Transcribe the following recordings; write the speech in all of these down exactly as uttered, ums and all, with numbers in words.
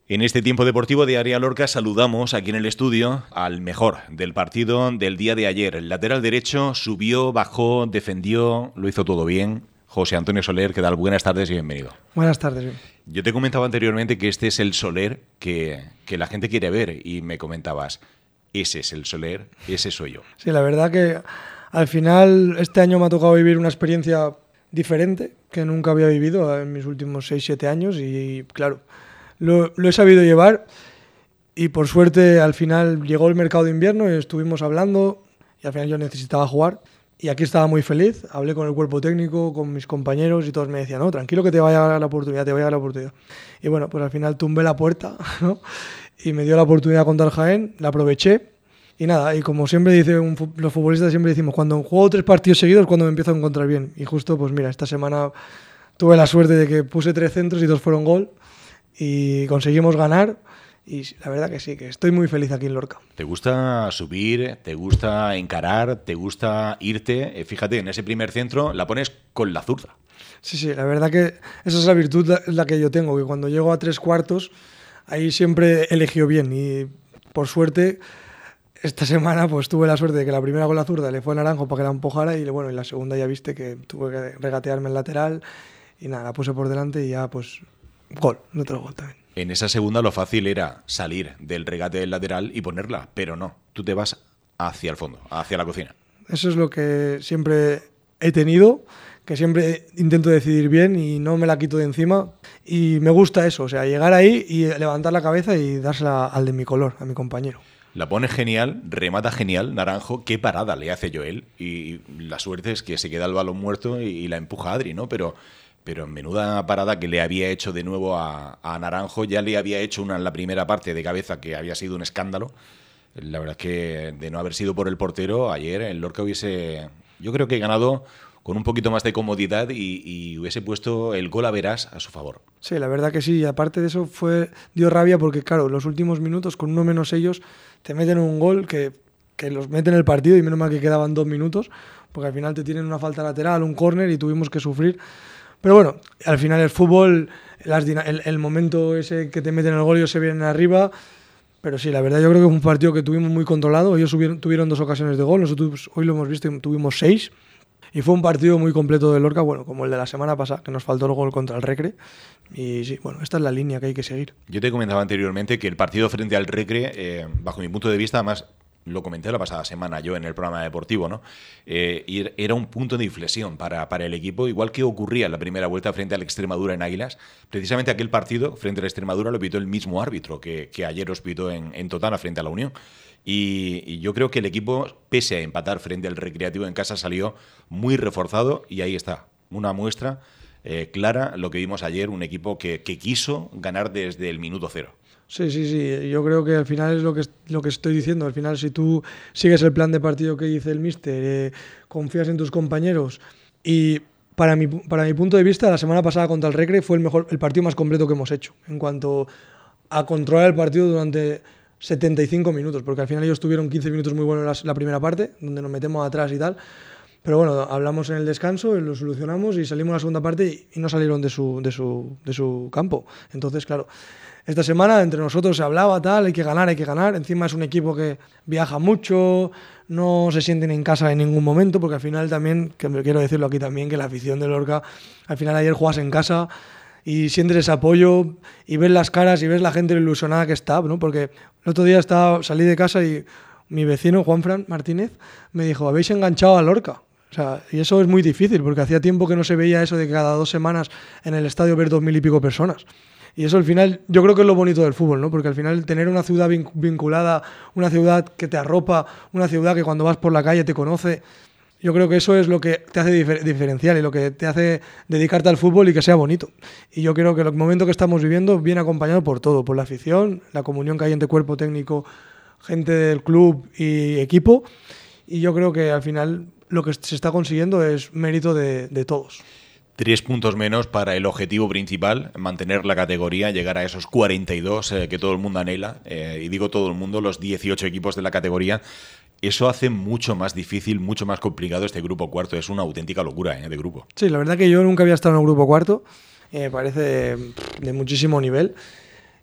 En este tiempo deportivo de Área Lorca saludamos aquí en el estudio al mejor del partido del día de ayer. El lateral derecho subió, bajó, defendió, lo hizo todo bien. José Antonio Soler, ¿qué tal? Buenas tardes y bienvenido. Buenas tardes. Bien. Yo te comentaba anteriormente que este es el Soler que, que la gente quiere ver y me comentabas, ese es el Soler, ese soy yo. Sí, la verdad que al final este año me ha tocado vivir una experiencia diferente que nunca había vivido en mis últimos seis siete años y claro, lo, lo he sabido llevar y por suerte al final llegó el mercado de invierno y estuvimos hablando y al final yo necesitaba jugar y aquí estaba muy feliz, hablé con el cuerpo técnico, con mis compañeros y todos me decían, no, tranquilo que te vaya a dar la oportunidad, te vaya a dar la oportunidad. Y bueno, pues al final tumbé la puerta, ¿no? Y me dio la oportunidad contra el Jaén, la aproveché y nada, y como siempre dice un, los futbolistas siempre decimos, cuando juego tres partidos seguidos cuando me empiezo a encontrar bien y justo pues mira, esta semana tuve la suerte de que puse tres centros y dos fueron gol y conseguimos ganar y la verdad que sí, que estoy muy feliz aquí en Lorca. ¿Te gusta subir? ¿Te gusta encarar? ¿Te gusta irte? Fíjate, en ese primer centro la pones con la zurda. Sí, sí, la verdad que esa es la virtud la, la que yo tengo, que cuando llego a tres cuartos ahí siempre eligió bien y por suerte esta semana pues tuve la suerte de que la primera con la zurda le fue a Naranjo para que la empujara y bueno, y la segunda ya viste que tuve que regatearme el lateral y nada, la puse por delante y ya pues gol, otro gol también. En esa segunda lo fácil era salir del regate del lateral y ponerla, pero no, tú te vas hacia el fondo, hacia la cocina. Eso es lo que siempre he tenido, que siempre intento decidir bien y no me la quito de encima y me gusta eso, o sea, llegar ahí y levantar la cabeza y dársela al de mi color, a mi compañero. La pone genial, remata genial, Naranjo, qué parada le hace Joel y la suerte es que se queda el balón muerto y la empuja Adri, ¿no? Pero... Pero en menuda parada que le había hecho de nuevo a, a Naranjo, ya le había hecho una en la primera parte de cabeza que había sido un escándalo. La verdad es que de no haber sido por el portero, ayer el Lorca hubiese, yo creo que ganado con un poquito más de comodidad y, y hubiese puesto el gol a verás a su favor. Sí, la verdad que sí, y aparte de eso fue dio rabia porque claro, los últimos minutos con uno menos ellos te meten un gol que, que los meten en el partido y menos mal que quedaban dos minutos porque al final te tienen una falta lateral, un córner y tuvimos que sufrir. Pero bueno, al final el fútbol, las, el, el momento ese que te meten el gol y ellos se vienen arriba, pero sí, la verdad yo creo que es un partido que tuvimos muy controlado, ellos subieron, tuvieron dos ocasiones de gol, nosotros hoy lo hemos visto y tuvimos seis, y fue un partido muy completo de Lorca, bueno, como el de la semana pasada, que nos faltó el gol contra el Recre, y sí, bueno, esta es la línea que hay que seguir. Yo te comentaba anteriormente que el partido frente al Recre, eh, bajo mi punto de vista, además... Lo comenté la pasada semana yo en el programa deportivo, ¿no? Eh, y era un punto de inflexión para, para el equipo, igual que ocurría en la primera vuelta frente al Extremadura en Águilas. Precisamente aquel partido frente al Extremadura lo pitó el mismo árbitro que, que ayer os pitó en, en Totana frente a la Unión. Y, y yo creo que el equipo, pese a empatar frente al Recreativo en casa, salió muy reforzado y ahí está, una muestra eh, clara, lo que vimos ayer, un equipo que, que quiso ganar desde el minuto cero. Sí, sí, sí. Yo creo que al final es lo que, lo que estoy diciendo. Al final, si tú sigues el plan de partido que dice el míster, eh, confías en tus compañeros y para mi, para mi punto de vista, la semana pasada contra el Recre fue el mejor, el partido más completo que hemos hecho en cuanto a controlar el partido durante setenta y cinco minutos, porque al final ellos tuvieron quince minutos muy buenos la, la primera parte, donde nos metemos atrás y tal. Pero bueno, hablamos en el descanso, lo solucionamos y salimos a la segunda parte y, y no salieron de su, de, su, de su campo. Entonces, claro... Esta semana entre nosotros se hablaba, tal, hay que ganar, hay que ganar. Encima es un equipo que viaja mucho, no se sienten en casa en ningún momento, porque al final también, que me quiero decirlo aquí también, que la afición de Lorca, al final ayer juegas en casa y sientes ese apoyo y ves las caras y ves la gente ilusionada que está, ¿no? Porque el otro día estaba, salí de casa y mi vecino, Juanfran Martínez, me dijo, habéis enganchado a Lorca. O sea, y eso es muy difícil, porque hacía tiempo que no se veía eso de que cada dos semanas en el estadio ver dos mil y pico personas. Y eso al final, yo creo que es lo bonito del fútbol, ¿no? Porque al final tener una ciudad vinculada, una ciudad que te arropa, una ciudad que cuando vas por la calle te conoce, yo creo que eso es lo que te hace difer- diferencial y lo que te hace dedicarte al fútbol y que sea bonito. Y yo creo que el momento que estamos viviendo viene acompañado por todo, por la afición, la comunión que hay entre cuerpo técnico, gente del club y equipo. Y yo creo que al final lo que se está consiguiendo es mérito de, de todos. Tres puntos menos para el objetivo principal, mantener la categoría, llegar a esos cuarenta y dos eh, que todo el mundo anhela. Eh, y digo todo el mundo, los dieciocho equipos de la categoría. Eso hace mucho más difícil, mucho más complicado este grupo cuarto. Es una auténtica locura eh, de grupo. Sí, la verdad que yo nunca había estado en un grupo cuarto. Eh, me parece de, de muchísimo nivel.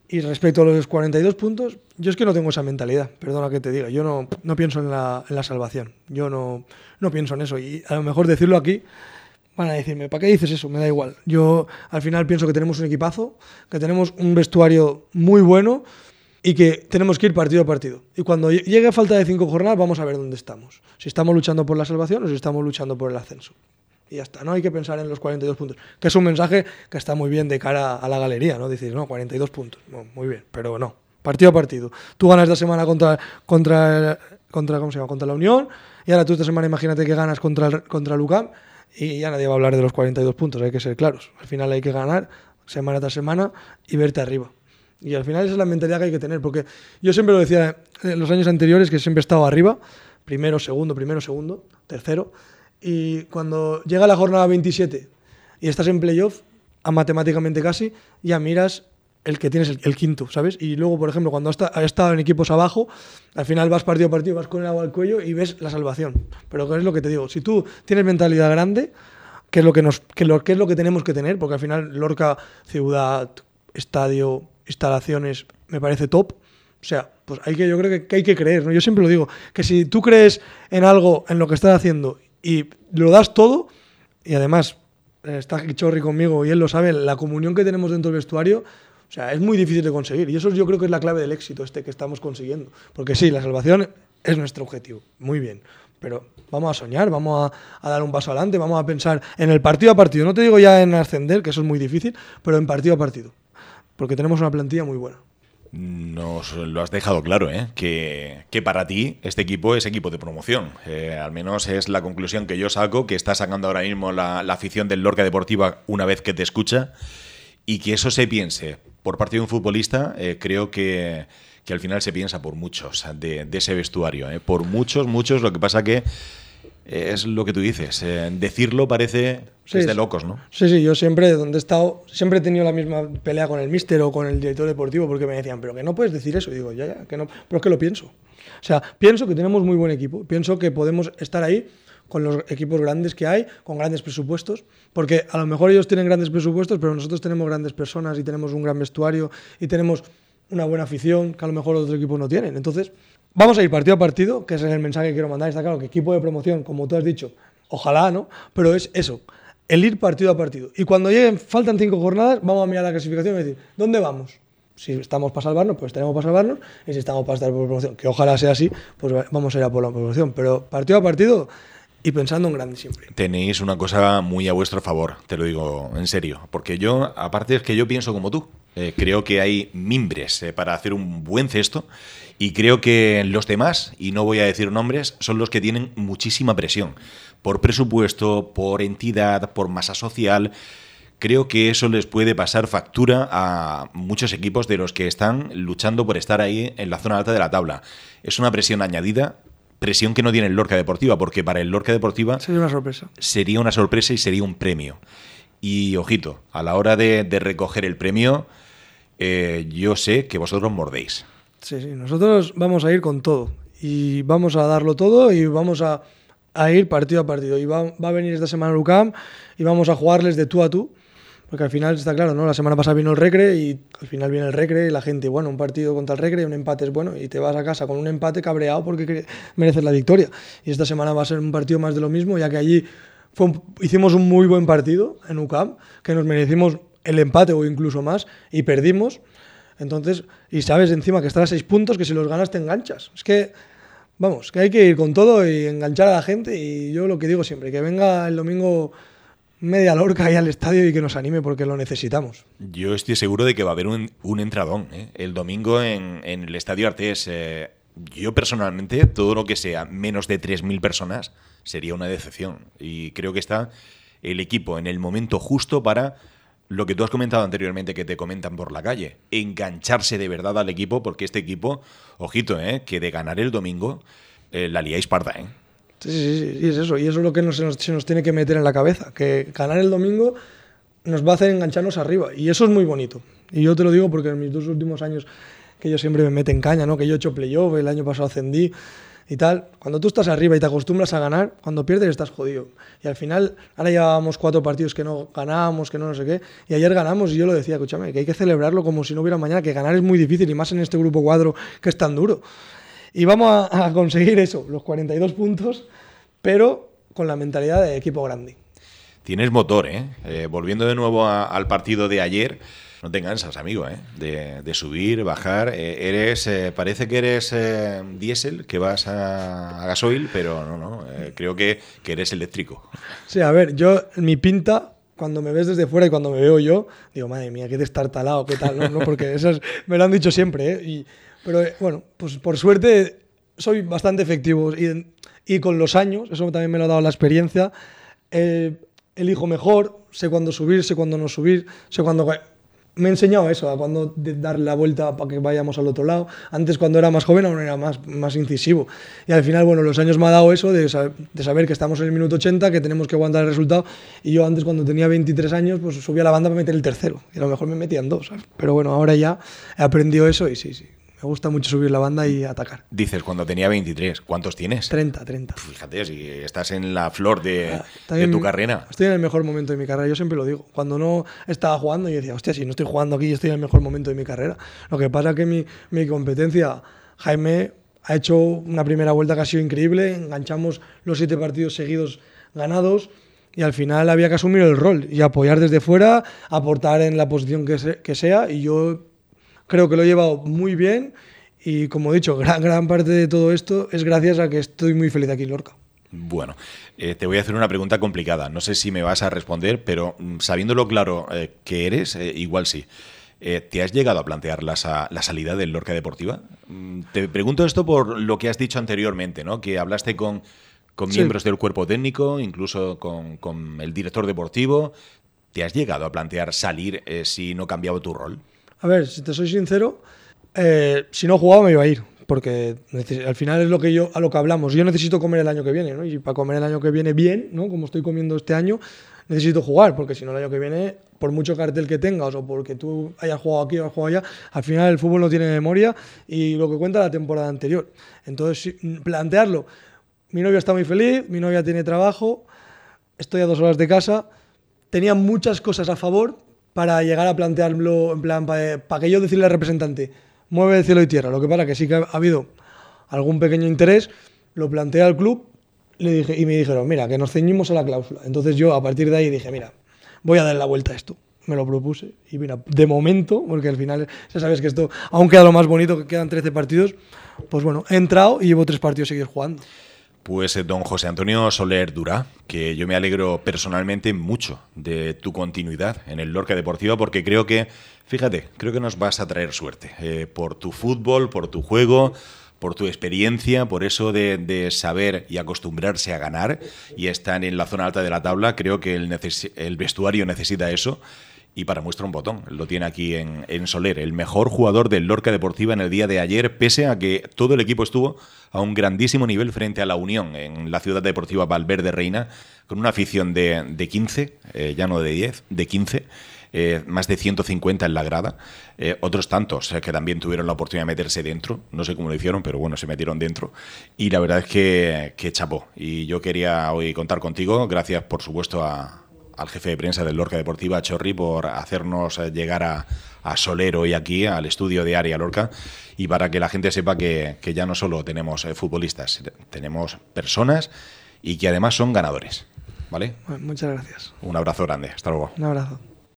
Y respecto a los cuarenta y dos puntos, yo es que no tengo esa mentalidad, perdona que te diga. Yo no, no pienso en la, en la salvación. Yo no, no pienso en eso. Y a lo mejor decirlo aquí, van a decirme, ¿para qué dices eso? Me da igual. Yo al final pienso que tenemos un equipazo, que tenemos un vestuario muy bueno y que tenemos que ir partido a partido. Y cuando llegue a falta de cinco jornadas, vamos a ver dónde estamos. Si estamos luchando por la salvación o si estamos luchando por el ascenso. Y ya está, no hay que pensar en los cuarenta y dos puntos, que es un mensaje que está muy bien de cara a la galería, ¿no? Decir, no, cuarenta y dos puntos, bueno, muy bien, pero no, partido a partido. Tú ganas esta semana contra, contra, contra, ¿cómo se llama? Contra la Unión, y ahora tú esta semana imagínate que ganas contra el, contra el U C A M, y ya nadie va a hablar de los cuarenta y dos puntos, hay que ser claros. Al final hay que ganar semana tras semana y verte arriba. Y al final esa es la mentalidad que hay que tener, porque yo siempre lo decía en los años anteriores, que siempre he estado arriba, primero, segundo, primero, segundo, tercero. Y cuando llega la jornada veintisiete y estás en playoff, a matemáticamente casi, ya miras el que tienes el, el quinto, ¿sabes? Y luego, por ejemplo, cuando has estado en equipos abajo, al final vas partido a partido, vas con el agua al cuello y ves la salvación. Pero ¿qué es lo que te digo? Si tú tienes mentalidad grande, ¿qué es lo que, nos, qué lo, qué es lo que tenemos que tener? Porque al final Lorca, ciudad, estadio, instalaciones, me parece top. O sea, pues hay que, yo creo que, que hay que creer, ¿no? Yo siempre lo digo, que si tú crees en algo, en lo que estás haciendo, y lo das todo, y además está Chorri conmigo y él lo sabe, la comunión que tenemos dentro del vestuario, o sea, es muy difícil de conseguir. Y eso yo creo que es la clave del éxito este que estamos consiguiendo. Porque sí, la salvación es nuestro objetivo, muy bien. Pero vamos a soñar, vamos a, a dar un paso adelante, vamos a pensar en el partido a partido. No te digo ya en ascender, que eso es muy difícil, pero en partido a partido. Porque tenemos una plantilla muy buena. Nos lo has dejado claro, ¿eh? que, que para ti este equipo es equipo de promoción. Eh, al menos es la conclusión que yo saco, que está sacando ahora mismo la, la afición del Lorca Deportiva una vez que te escucha. Y que eso se piense por parte de un futbolista, eh, creo que, que al final se piensa por muchos de, de ese vestuario. ¿eh? Por muchos, muchos. Lo que pasa que es lo que tú dices. Eh, decirlo parece sí, es de locos, ¿no? Sí, sí, yo siempre, donde he estado, siempre he tenido la misma pelea con el míster o con el director deportivo, porque me decían, pero que no puedes decir eso. Y digo, ya, ya, que no, pero es que lo pienso. O sea, pienso que tenemos muy buen equipo, pienso que podemos estar ahí con los equipos grandes que hay, con grandes presupuestos, porque a lo mejor ellos tienen grandes presupuestos, pero nosotros tenemos grandes personas y tenemos un gran vestuario y tenemos una buena afición que a lo mejor otros equipos no tienen. Entonces, vamos a ir partido a partido, que ese es el mensaje que quiero mandar. Está claro que equipo de promoción, como tú has dicho, ojalá, ¿no? Pero es eso, el ir partido a partido. Y cuando lleguen, faltan cinco jornadas, vamos a mirar la clasificación y decir, ¿dónde vamos? Si estamos para salvarnos, pues tenemos para salvarnos, y si estamos para estar por promoción, que ojalá sea así, pues vamos a ir a por la promoción. Pero partido a partido y pensando en grande siempre. Tenéis una cosa muy a vuestro favor, te lo digo en serio, porque yo, aparte es que yo pienso como tú, eh, creo que hay mimbres eh, para hacer un buen cesto y creo que los demás, y no voy a decir nombres, son los que tienen muchísima presión, por presupuesto, por entidad, por masa social. Creo que eso les puede pasar factura a muchos equipos de los que están luchando por estar ahí en la zona alta de la tabla. Es una presión añadida, presión que no tiene el Lorca Deportiva, porque para el Lorca Deportiva sería una sorpresa. Sería una sorpresa y sería un premio. Y ojito, a la hora de, de recoger el premio, eh, yo sé que vosotros mordéis. Sí, sí, nosotros vamos a ir con todo y vamos a darlo todo y vamos a, a ir partido a partido. Y va, va a venir esta semana el U C A M y vamos a jugarles de tú a tú. Porque al final está claro, ¿no? La semana pasada vino el Recre y al final viene el Recre y la gente, bueno, un partido contra el Recre y un empate es bueno y te vas a casa con un empate cabreado porque mereces la victoria. Y esta semana va a ser un partido más de lo mismo, ya que allí fue un, hicimos un muy buen partido en U C A M, que nos merecimos el empate o incluso más y perdimos. Entonces, y sabes encima que estás a seis puntos, que si los ganas te enganchas. Es que, vamos, que hay que ir con todo y enganchar a la gente y yo lo que digo siempre, que venga el domingo media Lorca ahí al estadio y que nos anime porque lo necesitamos. Yo estoy seguro de que va a haber un, un entradón ¿eh? el domingo en, en el Estadio Artés. Eh, yo personalmente, todo lo que sea menos de tres mil personas sería una decepción. Y creo que está el equipo en el momento justo para lo que tú has comentado anteriormente, que te comentan por la calle. Engancharse de verdad al equipo, porque este equipo, ojito, ¿eh? que de ganar el domingo eh, la liáis parda, ¿eh? Sí, sí, sí, y es eso, y eso es lo que nos, se, nos, se nos tiene que meter en la cabeza, que ganar el domingo nos va a hacer engancharnos arriba, y eso es muy bonito. Y yo te lo digo porque en mis dos últimos años, que yo siempre me meto en caña, ¿no? Que yo he hecho playoff, el año pasado ascendí, y tal. Cuando tú estás arriba y te acostumbras a ganar, cuando pierdes estás jodido. Y al final, ahora llevábamos cuatro partidos que no ganábamos, que no no sé qué, y ayer ganamos y yo lo decía, escúchame, que hay que celebrarlo como si no hubiera mañana, que ganar es muy difícil y más en este grupo cuatro que es tan duro. Y vamos a, a conseguir eso, los cuarenta y dos puntos, pero con la mentalidad de equipo grande. Tienes motor, ¿eh? eh volviendo de nuevo a, al partido de ayer, no te cansas, amigo, ¿eh? De, de subir, bajar. Eh, eres, eh, parece que eres eh, diésel, que vas a, a gasoil, pero no, no. Eh, creo que, que eres eléctrico. Sí, a ver, yo, mi pinta, cuando me ves desde fuera y cuando me veo yo, digo, madre mía, qué destartalado, qué tal, ¿no? ¿no? Porque esas me lo han dicho siempre, ¿eh? Y, pero eh, bueno, pues por suerte soy bastante efectivo y, y con los años, eso también me lo ha dado la experiencia, eh, elijo mejor, sé cuándo subir, sé cuándo no subir, sé cuándo... Me he enseñado eso, a cuándo darle la vuelta para que vayamos al otro lado. Antes, cuando era más joven, aún era más, más incisivo. Y al final, bueno, los años me ha dado eso de saber, de saber que estamos en el minuto ochenta, que tenemos que aguantar el resultado. Y yo antes, cuando tenía veintitrés años, pues subía a la banda para meter el tercero. Y a lo mejor me metían dos, ¿sabes? Pero bueno, ahora ya he aprendido eso y sí, sí. Me gusta mucho subir la banda y atacar. Dices, cuando tenía veintitrés, ¿cuántos tienes? treinta, treinta. Fíjate, si estás en la flor de, de tu carrera. Estoy en el mejor momento de mi carrera, yo siempre lo digo. Cuando no estaba jugando, yo decía, hostia, si no estoy jugando aquí, yo estoy en el mejor momento de mi carrera. Lo que pasa es que mi, mi competencia, Jaime, ha hecho una primera vuelta que ha sido increíble, enganchamos los siete partidos seguidos ganados y al final había que asumir el rol y apoyar desde fuera, aportar en la posición que, se, que sea, y yo creo que lo he llevado muy bien y, como he dicho, gran, gran parte de todo esto es gracias a que estoy muy feliz aquí en Lorca. Bueno, eh, te voy a hacer una pregunta complicada. No sé si me vas a responder, pero sabiéndolo claro eh, que eres, eh, igual sí. Eh, ¿Te has llegado a plantear la, la salida del Lorca Deportiva? Te pregunto esto por lo que has dicho anteriormente, ¿no? Que hablaste con, con sí. miembros del cuerpo técnico, incluso con, con el director deportivo. ¿Te has llegado a plantear salir eh, si no cambiaba tu rol? A ver, si te soy sincero, eh, si no jugaba me iba a ir, porque al final es lo que yo a lo que hablamos. Yo necesito comer el año que viene, ¿no? Y para comer el año que viene bien, ¿no? Como estoy comiendo este año, necesito jugar, porque si no el año que viene, por mucho cartel que tengas o porque tú hayas jugado aquí o hayas jugado allá, al final el fútbol no tiene memoria y lo que cuenta la temporada anterior. Entonces, plantearlo. Mi novia está muy feliz, mi novia tiene trabajo, estoy a dos horas de casa, tenía muchas cosas a favor para llegar a plantearlo, en plan, para, para que yo decirle al representante, mueve el cielo y tierra. Lo que pasa es que sí que ha habido algún pequeño interés, lo planteé al club le dije, y me dijeron, mira, que nos ceñimos a la cláusula. Entonces yo a partir de ahí dije, mira, voy a dar la vuelta a esto. Me lo propuse y mira, de momento, porque al final ya sabes que esto aún queda lo más bonito, que quedan trece partidos, pues bueno, he entrado y llevo tres partidos seguidos jugando. Pues eh, don José Antonio Soler Durá, que yo me alegro personalmente mucho de tu continuidad en el Lorca Deportiva, porque creo que, fíjate, creo que nos vas a traer suerte eh, por tu fútbol, por tu juego, por tu experiencia, por eso de, de saber y acostumbrarse a ganar y estar en la zona alta de la tabla. Creo que el, neces- el vestuario necesita eso. Y para muestra un botón, lo tiene aquí en, en Soler, el mejor jugador del Lorca Deportiva en el día de ayer, pese a que todo el equipo estuvo a un grandísimo nivel frente a la Unión en la ciudad deportiva Valverde Reina, con una afición de, de quince, eh, ya no de diez, de quince, eh, más de ciento cincuenta en la grada, eh, otros tantos eh, que también tuvieron la oportunidad de meterse dentro, no sé cómo lo hicieron, pero bueno, se metieron dentro, y la verdad es que, que chapó. Y yo quería hoy contar contigo, gracias por supuesto a... al jefe de prensa del Lorca Deportiva, Chorri, por hacernos llegar a, a Soler hoy aquí, al estudio de Área Lorca, y para que la gente sepa que, que ya no solo tenemos eh, futbolistas, tenemos personas y que además son ganadores, ¿vale? Bueno, muchas gracias. Un abrazo grande, hasta luego. Un abrazo.